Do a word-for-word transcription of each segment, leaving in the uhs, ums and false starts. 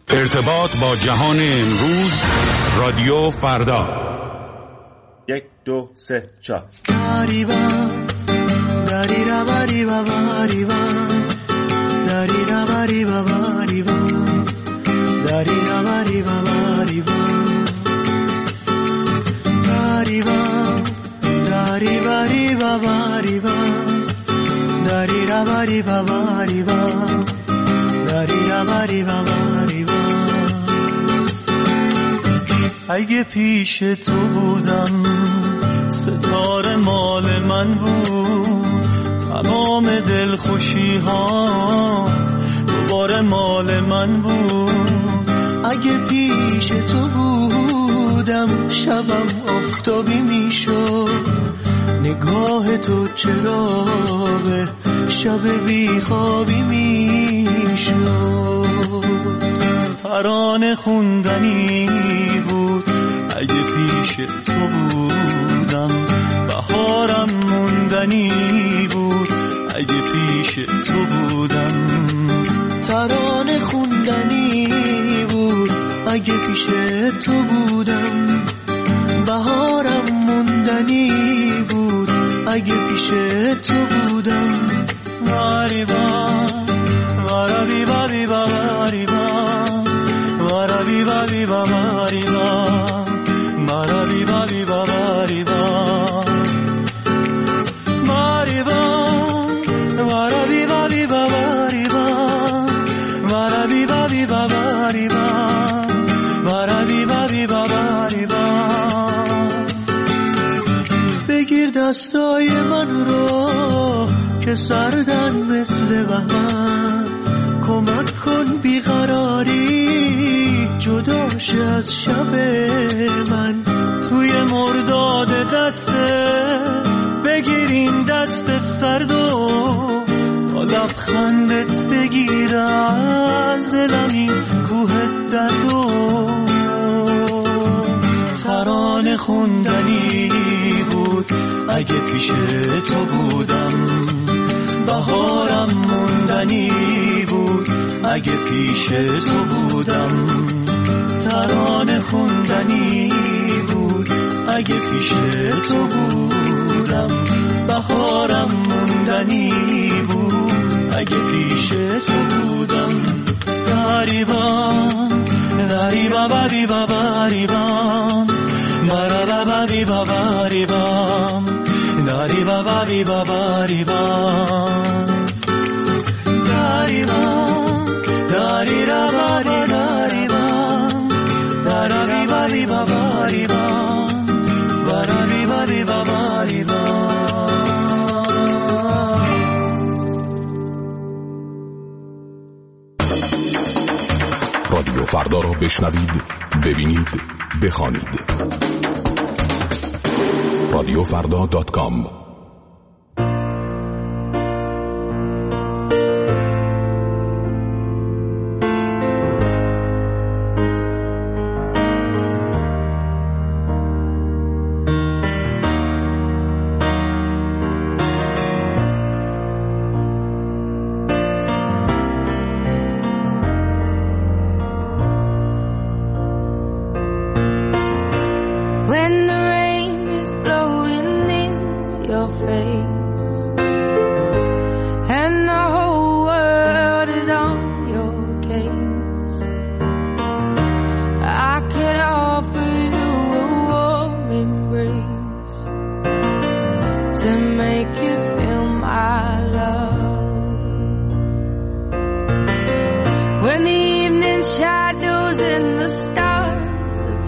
ارتباط با جهان امروز، رادیو فردا. یک دو سه چهار. اگه پیش تو بودم ستاره مال من بود، تمام دلخوشی ها دوباره مال من بود. اگه پیش تو بودم شبم آفتابی میشد، نگاه تو چراغ شب بیخوابی میشد. ترانه خوندنی بود اگه پیش تو بودم، بهارم موندنی بود اگه پیش تو بودم. ترانه خوندنی بود اگه پیش تو بودم، بهارم موندنی بود اگه پیش تو بودم. واریبا وارابی بابی باریبا وارابی بابی باریبا وارابی بابی باریبا باریبا وارابی بابی باریبا وارابی بابی باریبا وارابی بابی باریبا. بگیر دستای من رو که سردن مثل بهمن، کمک کن بیقراری جداش از شب من. توی مرداد دسته بگیر این دست سرد و با لبخندت بگیر از دلم این کوه درد و ترانه خوندنی بود اگه پیش تو بودم، بهارم موندنی بود اگه پیش تو بودم. ترانه خوندنی بود اگه پیش تو بودم، بهارم موندنی بود اگه پیش تو بودم. داریبام داریبا باریبا باریبام بارا باریبا باریبام داریبا باریبا باریبام داریبام داریرا باری داریبام دارابی باریبا باریبام بارابی باریبا باریبام. رادیو فردا را بشنوید، ببینید، بخوانید. رادیو فردا دات کام.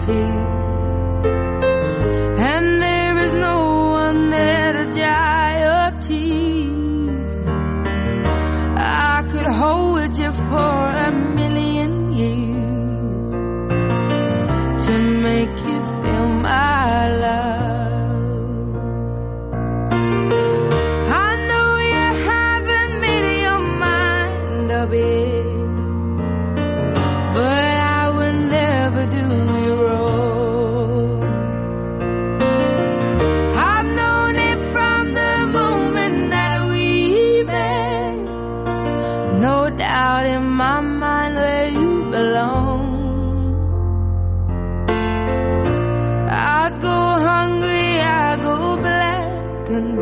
And there is no one there to dry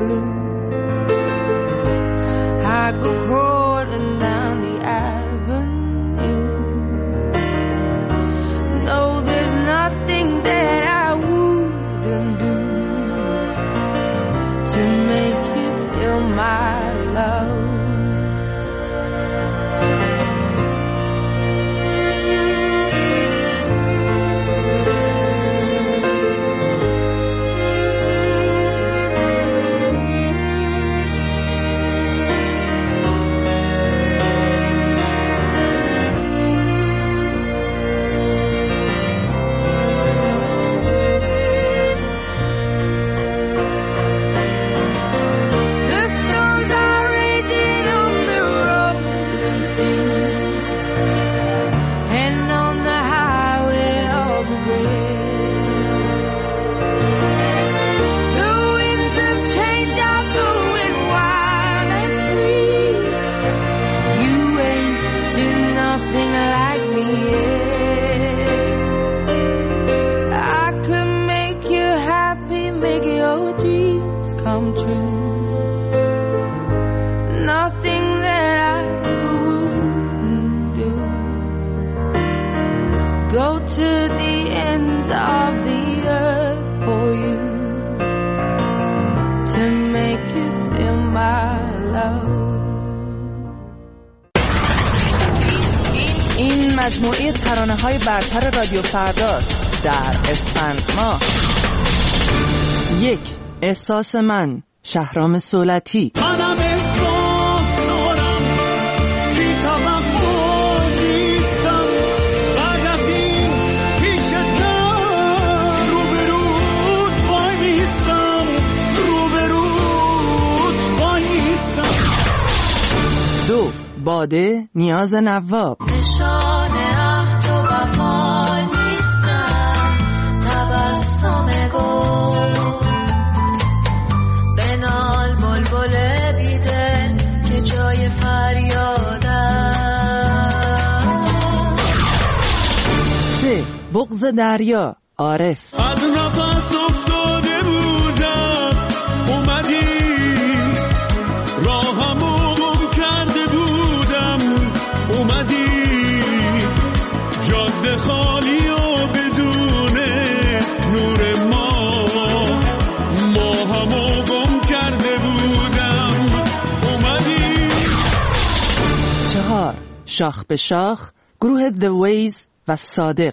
blue. I go crawling down the avenue. No, there's nothing that I wouldn't do to make you feel my love. مجموعه ترانه‌های برتر رادیو فرداست در اسفند ماه. یک، احساس من، شهرام صولتی. منم احساس دارم بی توقع نیستم، بعد از این پیشتم روبروت وای میستم، روبروت وای میستم. دو، باده، نیاز نواب. بغض دریا، عارف. از نفس افتاده بودم اومدی، راهمو گم کرده بودم اومدی، جاده خالی و بدون نور ما، ماهمو گم کرده بودم اومدی. چهار، شاخ به شاخ، گروه The Ways و صادق.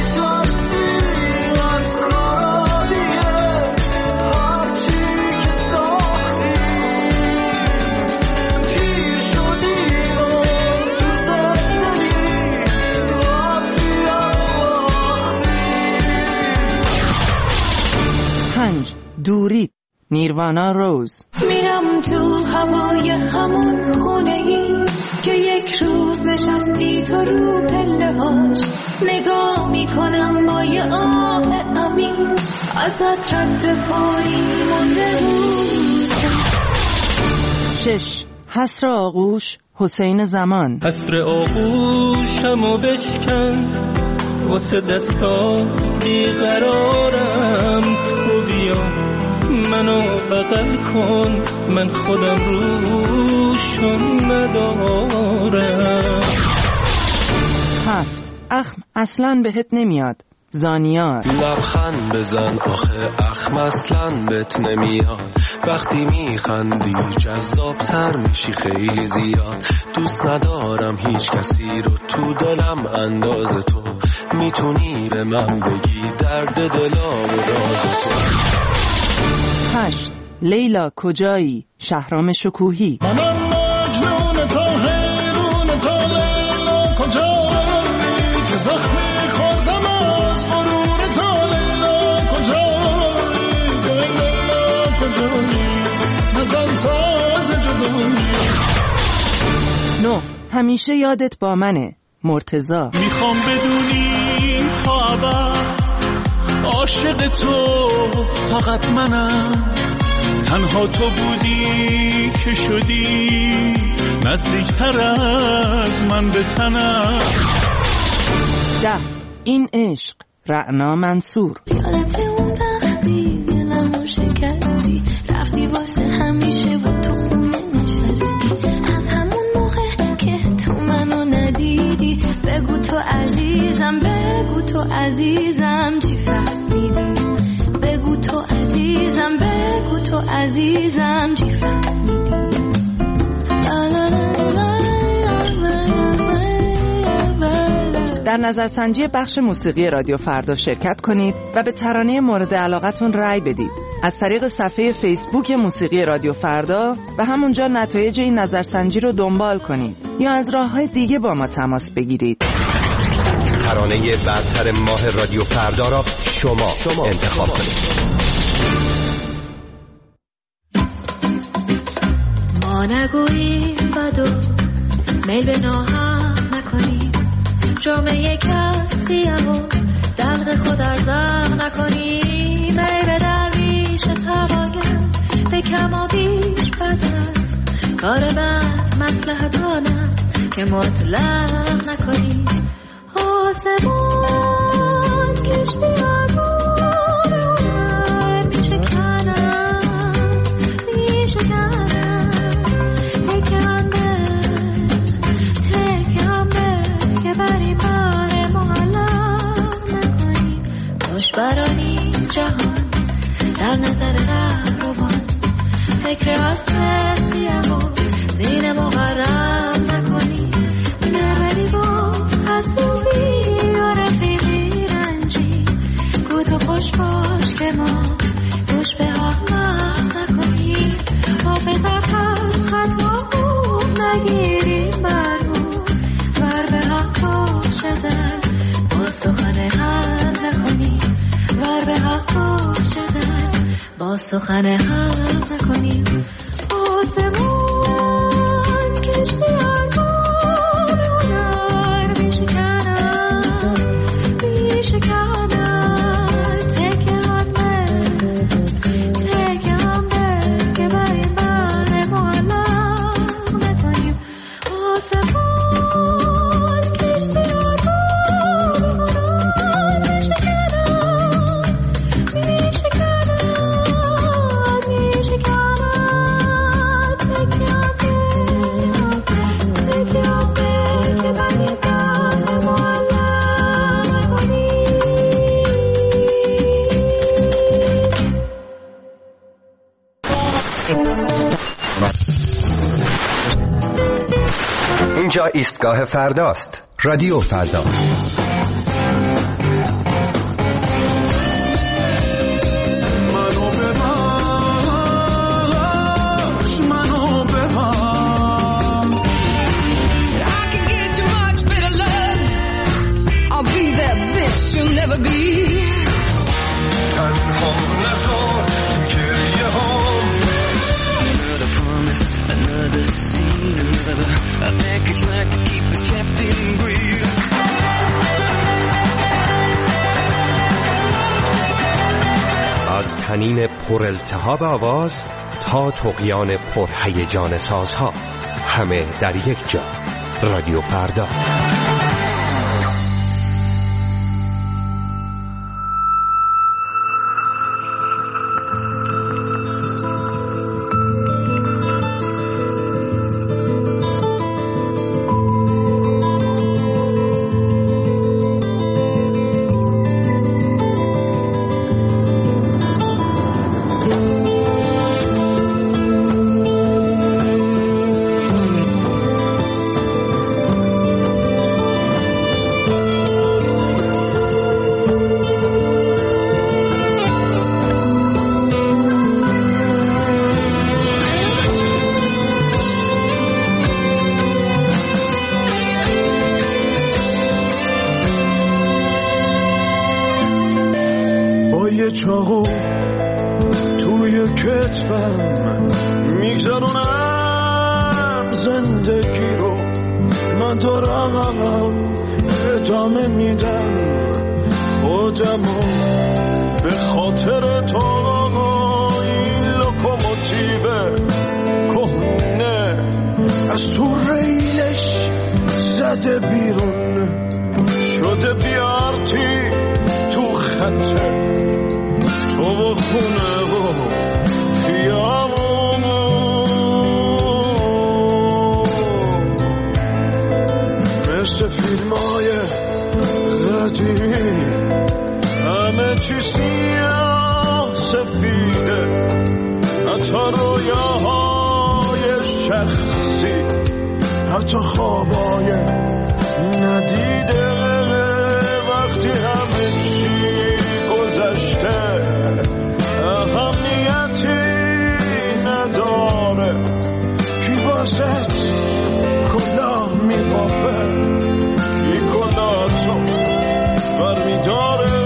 پنج، دوری، نیروانا روز. میرم تو هوای همون خونه ای که یک روز نشستی تو رو پله هاش، نگاه میکنم با یه آه امین ازت رد پایی مونده بود. شش، حسر آغوش، حسین زمان. حسر آغوشمو بشکن واسه دستا بیقرارم، تو بیا منو بغل کن، من خودم روشون ندارم. هفت، اخم اصلاً بهت نمیاد، زانیار. لبخند بزن آخه اخم اصلاً بهت نمیاد، وقتی میخندی جذابتر میشی خیلی زیاد، دوست ندارم هیچ کسی رو تو دلم انداز تو، میتونی به من بگی درد دلا و راز تو. هشت، لیلا کجایی، شهرام شکوهی. منم مجنون تا حیرون تا لیلا کجایی، که زخمی خوردم از غرور تا لیلا کجایی، تو لیلا کجایی، نزن ساز جدایی. نه، همیشه یادت با منه، مرتضی. میخوام بدونی تا ابد عاشق تو فقط منم، تنها تو بودی که شدی نزدیکتر از من به تنم. ده، این عشق، رعنا منصور. یادت اون وقتی دلمو شکستی، رفتی واسه همیشه و تو خونه نشستی از همون موقع که تو منو ندیدی. بگو تو عزیزم، بگو تو عزیزم چی فهمیدی. بگو تو عزیزم، بگو تو عزیزم چی فهمیدی. در نظرسنجی بخش موسیقی رادیو فردا شرکت کنید و به ترانه مورد علاقتون رأی بدید از طریق صفحه فیسبوک موسیقی رادیو فردا و همونجا نتایج این نظرسنجی رو دنبال کنید یا از راه‌های دیگه با ما تماس بگیرید. ترانه برتر ماه رادیو فردا را شما, شما انتخاب کنید. ما نگوییم بدو میل به ناحق نکنیم، جرمه کسیم و دلق خود ارزاق نکنیم. ای به درویش تواگر به کم و بیش بد است، کار بد مصلحت آن است که مطلق نکنیم. آسمان کشتی آگاه هنر می شکنم می شکنم. تکم به تکم به که بری بر معلق نکنیم. باش برانی جهان در نظر رهروان، فکر اصل سیم و زین مغرم نکنیم. نبری با حسوبی و رفیقی رنجی، گو تو خوش باش که ما گوش به احمق نکنیم. حافظ حرف خطا خوب نگیریم برمون، ور به حق باشدن با سخن حق نکنیم. ور به حق باشدن با سخن حق نکنیم. آسمان کشتی آگاه هنر می شکنم می شکنم. تکه هم به تکه هم به که بری بر معلق نکنیم. آسمان کشتی آگاه هنر می شکنم می شکنم می شکنم. تکه هم به تکه هم به که بری بر معلق نکنیم. اینجا ایستگاه فرداست. رادیو فردا. منو ببخش منو ببخش. I can get too much better love. I'll be that bitch you'll never be. تنها نذار تو گریه هام. Another promise, another scene, another a package like to keep us trapped in greed. از تنین پر التهاب آواز تا طغیان پر هیجان سازها، همه در یک جا. رادیو فردا. چاقو توی کتفم میگذرونم زندگی رو، من دارم ادامه میدم خودمو به خاطر تو. این لوکوموتیو کهنه از تو ریلش زده بیرون شده بیارتی تو خطه تو و خونه و خیابون. فیلمای قدیمی همه چی سیاه سفیده، حتی رویاهای شخصی، حتی خوابای ندیده. وقتی همه چی گذشته اهمیتی نداره، کی واسه کلاه میبافه، کی کلاهشو برمیداره.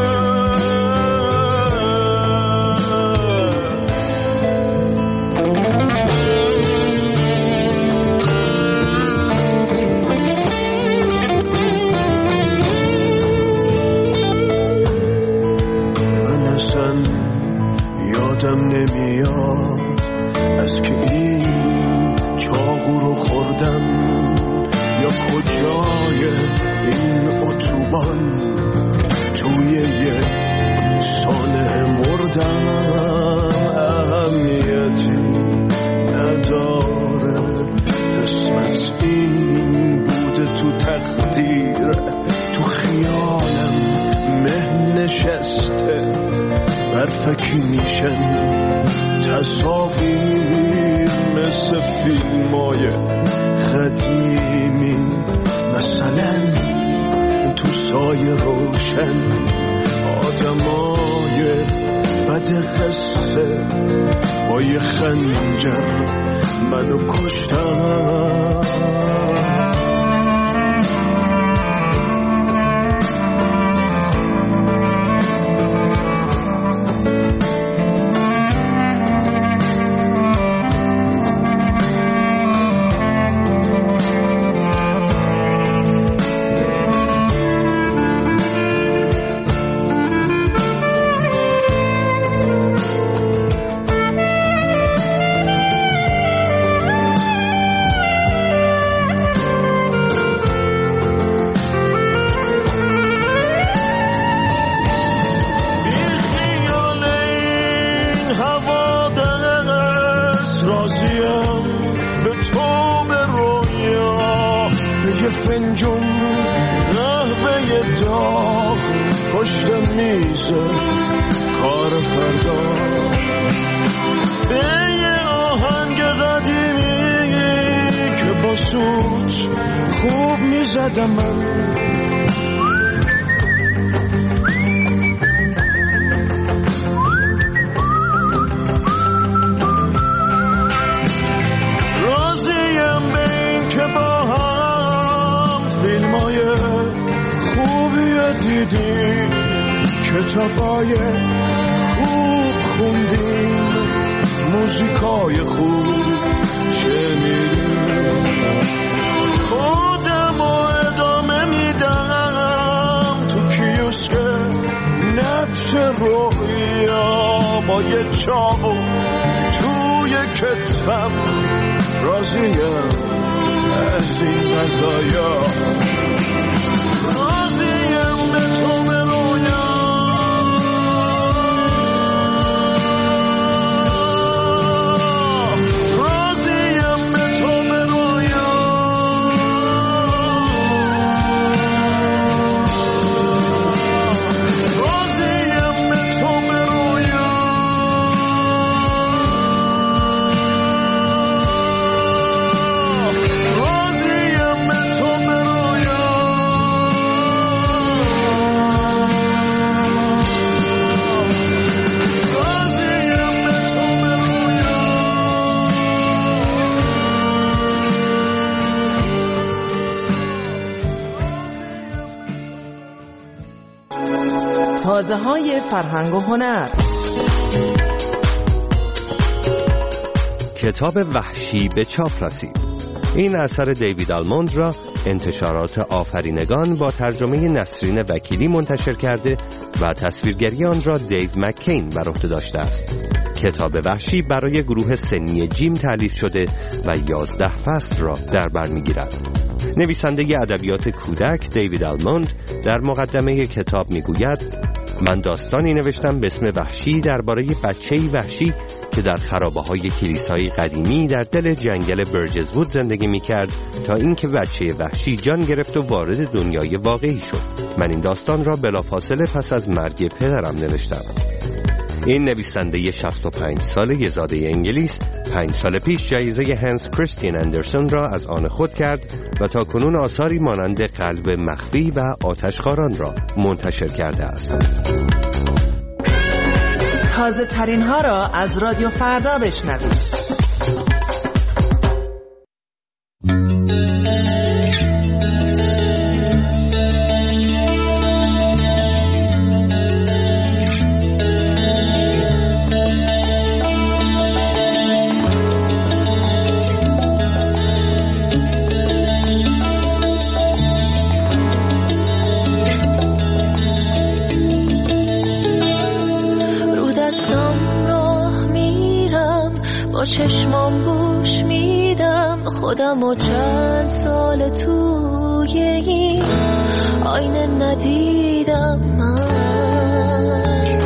یادم نمیاد از که این چاقو رو خوردم یا کجای این اتوبان توی یه ساله مردم. اهمیتی نداره، قسمت این بوده تو تقدیر، تو خیالم مه نشسته، برفکی میشن تصاویر مثل فیلمای قدیمی، مثلا تو سایه روشن آدمای بد قصه با یه خنجر منو کشتن. خوب میزدم من راضیم به این که با هم فیلمای خوبی دیدیم، کتابای خوب خوندیم، موزیکای خوب شنیدیم. خودم و ادامه میدم تو کیوسک نقش رویا با یه چاقو توی کتفم. راضیم از این قضایا، راضیم به تو به رویا. تازه های فرهنگ و هنر. کتاب وحشی به چاپ رسید. این اثر دیوید آلموند را انتشارات آفرینگان با ترجمه نسرین وکیلی منتشر کرده و تصویرگری آن را دیو مکین بر عهده داشته است. کتاب وحشی برای گروه سنی جیم تالیف شده و یازده فصل را در بر می‌گیرد. نویسنده ادبیات کودک دیوید آلموند در مقدمه کتاب می‌گوید: من داستانی نوشتم به اسم وحشی درباره بچه‌ای وحشی که در خرابه‌های کلیسای قدیمی در دل جنگل برجزوود زندگی می‌کرد تا اینکه بچه وحشی جان گرفت و وارد دنیای واقعی شد. من این داستان را بلافاصله پس از مرگ پدرم نوشتم. این نویسنده شصت و پنج ساله زاده انگلیس پنج سال پیش جایزه هنس کریستین اندرسون را از آن خود کرد و تا کنون آثاری مانند قلب مخفی و آتشخواران را منتشر کرده است. تازه ترین ها را از رادیو فردا بشنوید. چشمام گوش میدم خودم و چند سال توی این آینه ندیدم من.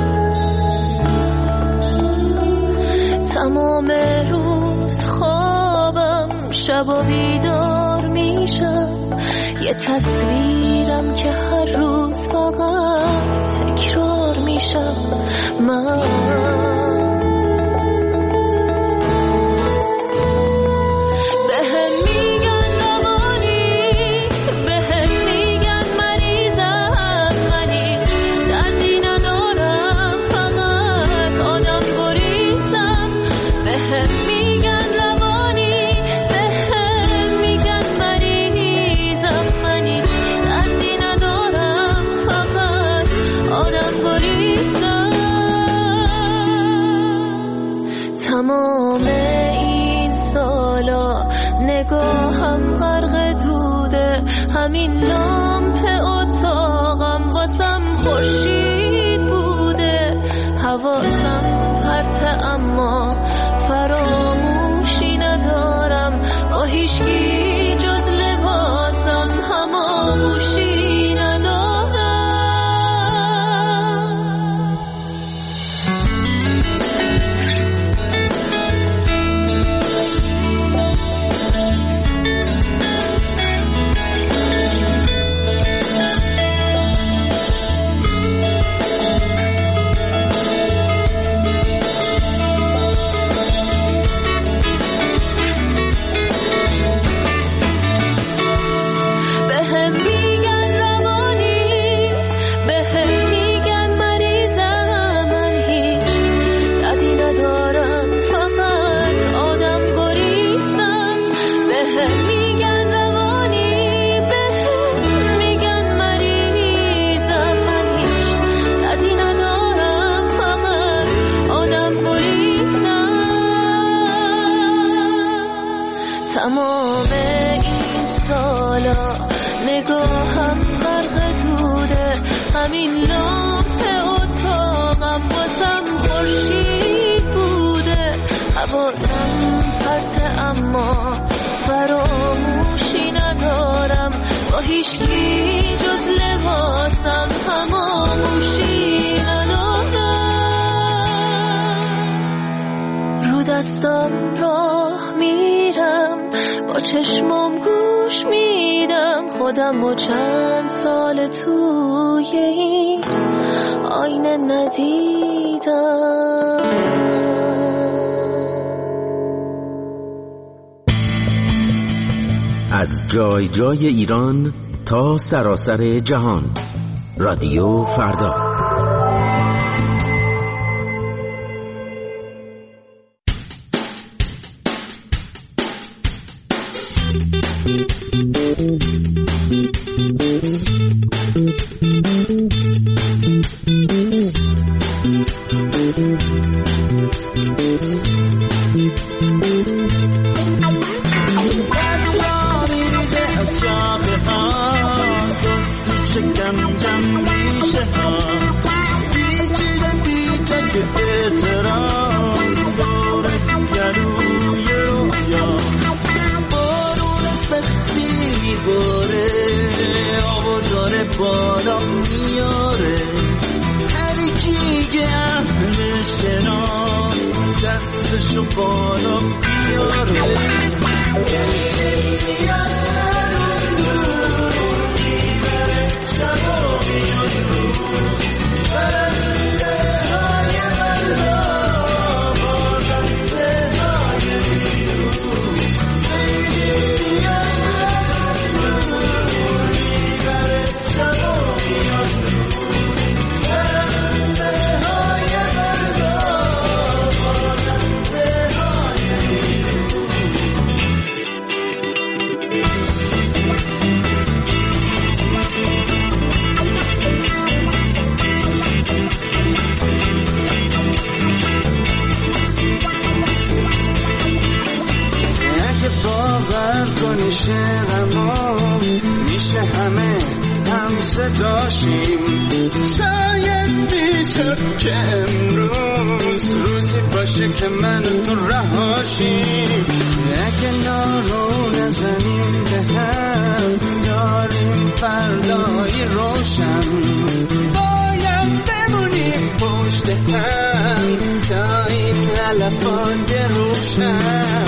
تمام روز خوابم شب و بیدار میشم یه تصویرم که هر روز فقط تکرار میشم من. تمام این سالا نگاهم غرق دوده، همین لامپ اتاقم واسم خورشید بوده. حواسم پرته اما فراموشی ندارم، با هیچکی جز لباسم هماغوشی ندارم. تمام این سالا نگاهم غرق دوده، همین لامپ اتاقم واسم خورشید بوده. حواسم پرته اما فراموشی ندارم، با هیچکی جز لباسم هماغوشی ندارم. رو دستم راه میرم، با چشمام گوش میدم خودم و چند سال توی این آینه ندیدم. از جای جای ایران تا سراسر جهان، رادیو فردا. بالا میاره، هر کی میگه اهل شناس دستشو بالا بیاره شعرمو میشه همه هم صداشیم شاید میشد که امروز روزی باشه که من تو رهاشیم اگه نارو نزنیم به هم داریم فردایی روشن باید بمونیم پشت هم تا این علفات روشن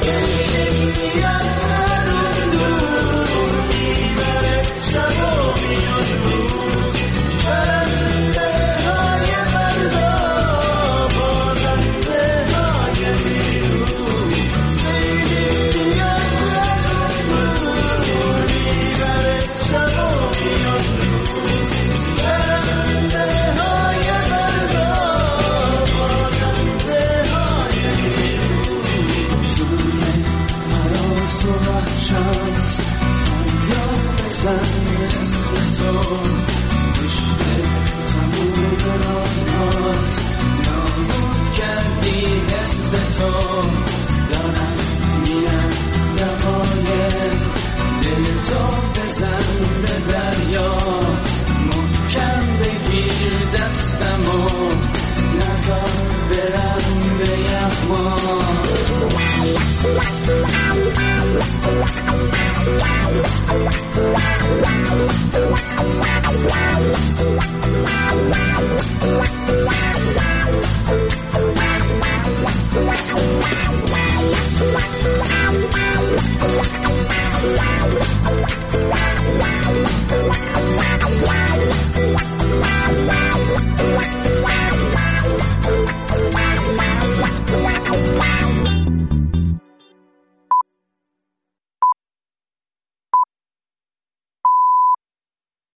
دارم میرم دقایق دل تو بزن به دریا محکم بگیر دستمو